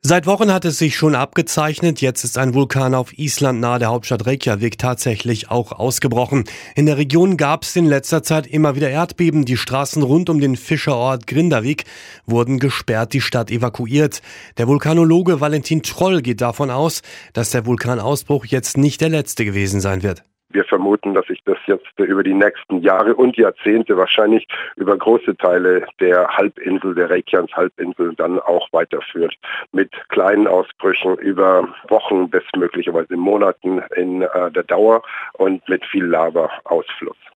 Seit Wochen hat es sich schon abgezeichnet, jetzt ist ein Vulkan auf Island nahe der Hauptstadt Reykjavik tatsächlich auch ausgebrochen. In der Region gab es in letzter Zeit immer wieder Erdbeben. Die Straßen rund um den Fischerort Grindavik wurden gesperrt, die Stadt evakuiert. Der Vulkanologe Valentin Troll geht davon aus, dass der Vulkanausbruch jetzt nicht der letzte gewesen sein wird. Wir vermuten, dass sich das jetzt über die nächsten Jahre und Jahrzehnte wahrscheinlich über große Teile der Halbinsel, der Reykjanes-Halbinsel dann auch weiterführt. Mit kleinen Ausbrüchen über Wochen bis möglicherweise Monaten in der Dauer und mit viel Lava-Ausfluss.